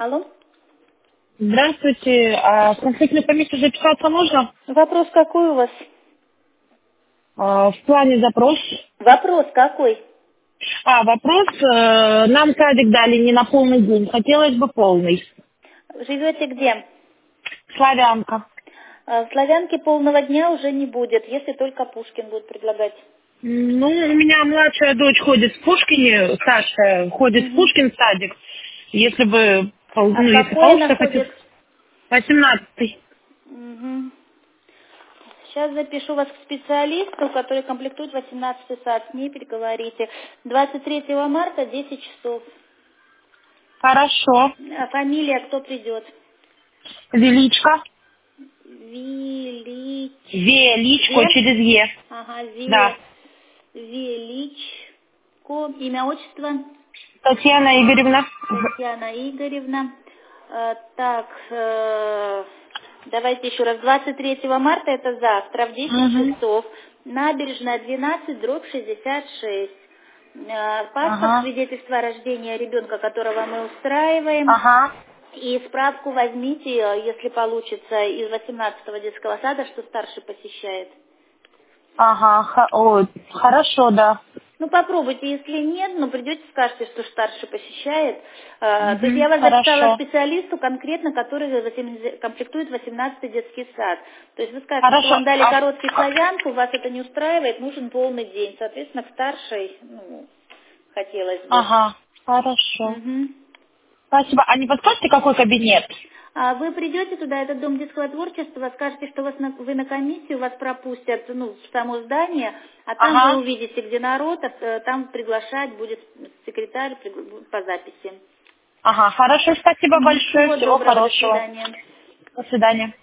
Алло? Здравствуйте. В конфликтную комиссию записаться можно? Вопрос какой у вас? В плане запрос. Вопрос какой? Вопрос. Нам садик дали не на полный день. Хотелось бы полный. Живете где? Славянка. В Славянке полного дня уже не будет, если только Пушкин будет предлагать. Ну, у меня младшая дочь ходит в Пушкине, старшая ходит в Мгм. Пушкин садик. Если бы, А в если какой она получится, хотел... ходит? 18-й. Мгм. Сейчас запишу вас к специалисту, который комплектует 18-й сад. С ней переговорите. 23 марта, 10 часов. Хорошо. А фамилия, кто придет? Величко. Велич... Величко Ве? через Е. Ага, Да. Величко. Имя, отчество? Татьяна Игоревна. Татьяна Игоревна. Так, давайте еще раз. 23 марта, это завтра, в 10 Угу. часов. Набережная 12, дробь 66. Паспорт, Ага. свидетельство о рождении ребенка, которого мы устраиваем. Ага. И справку возьмите, если получится, из 18-го детского сада, что старший посещает. Ага, хорошо, да. Ну, попробуйте, если нет, но придете, скажете, что старший посещает. То есть Угу, я вас записала хорошо. специалисту конкретно, который комплектует 18-й детский сад. То есть вы скажете, что Хорошо. вам дали короткий славянку, вас это не устраивает, нужен полный день. Соответственно, к старшей, хотелось бы. Ага, хорошо. Мгм. Спасибо. А не подскажете, какой кабинет? А вы придете туда, этот дом детского творчества, скажете, что вы на комиссию, вас пропустят в само здание, а там вы Ага. увидите, где народ, там приглашать будет секретарь по записи. Ага, хорошо. Спасибо большое. Всего Всего доброго, до хорошего. свидания. До свидания.